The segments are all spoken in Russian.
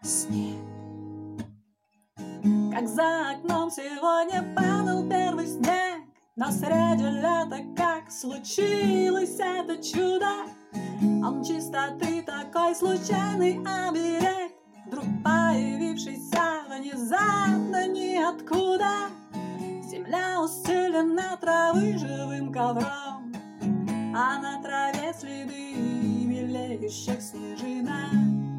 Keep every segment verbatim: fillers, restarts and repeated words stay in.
снег. Как за окном сегодня падал первый снег, но среди лета как случилось это чудо. Он чистоты такой случайный оберег, вдруг появившийся внезапно ниоткуда. Земля устелена травы живым ковром, а на траве следы мелеющих снежинок.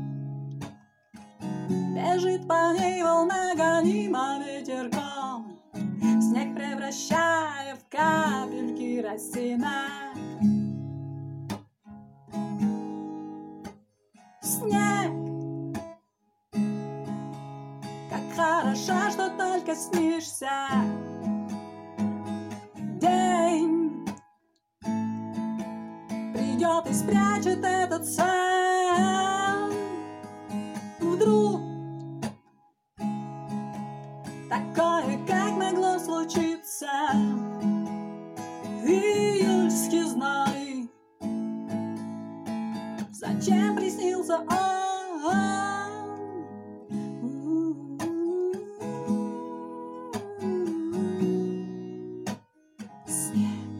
Бежит по ней волна, гонима ветерком, снег превращая в капельки росинок. Снег, как хорошо, что только снишься. День придет и спрячет этот сон. Вдруг такое, как могло случиться, июльский зной. Зачем приснился он? Снег.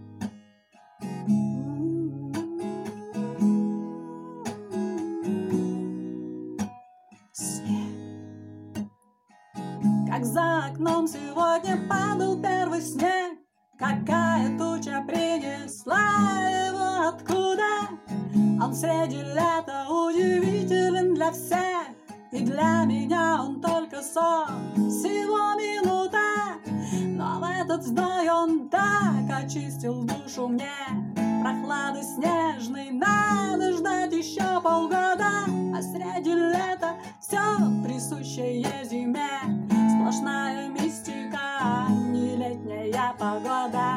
Снег. Как за окном сегодня падал первый снег, какая туча принесла его откуда. Он среди лета удивителен для всех, и для меня он только сон, всего минута. Но в этот зной он так очистил душу мне. Прохлады снежной надо ждать еще полгода, а среди лета все присущее зиме. Сплошная мистика, не летняя погода.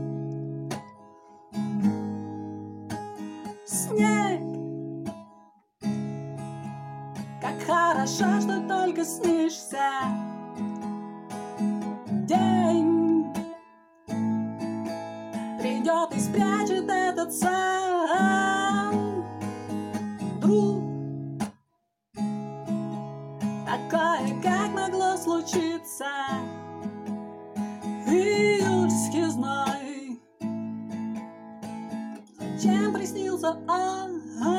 Снег, как хорошо, что только снишься. День придет и спрячет этот сон. Вдруг такое, как могло случиться, июльский зной. Зачем приснился он?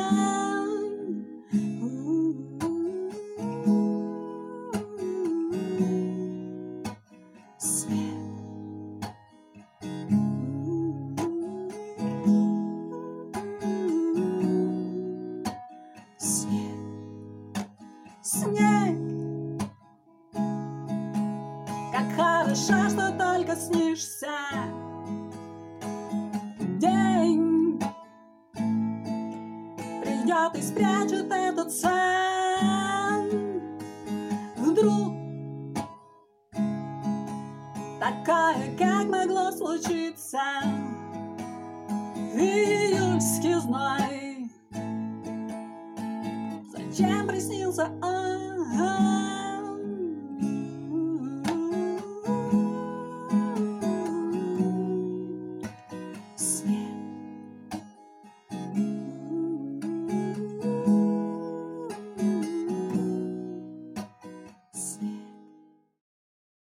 Свет. Снег. Снег. Как хорошо, что только снишься. День придет и спрячет этот сон. Вдруг такое, как могло случиться, июльский зной. Зачем приснился он?